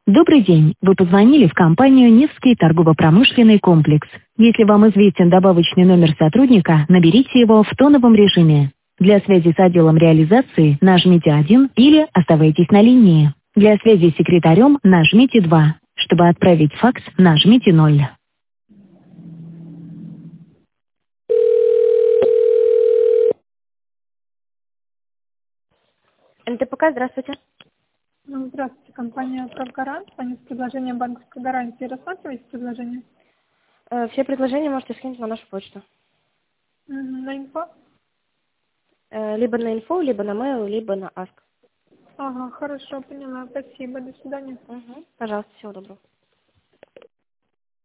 Добрый день. Вы позвонили в компанию «Невский торгово-промышленный комплекс». Если вам известен добавочный номер сотрудника, наберите его в тоновом режиме. Для связи с отделом реализации нажмите 1 или оставайтесь на линии. Для связи с секретарем нажмите 2. Чтобы отправить факс, нажмите 0. НТПК, здравствуйте. Здравствуйте, компания «Правгарант». Звоню с предложением банковской гарантии. Рассматриваете предложение? Все предложения можете скинуть на нашу почту. На инфо? Либо на инфо, либо на mail, либо на ask. Ага, хорошо, поняла. Спасибо, до свидания. Пожалуйста, всего доброго.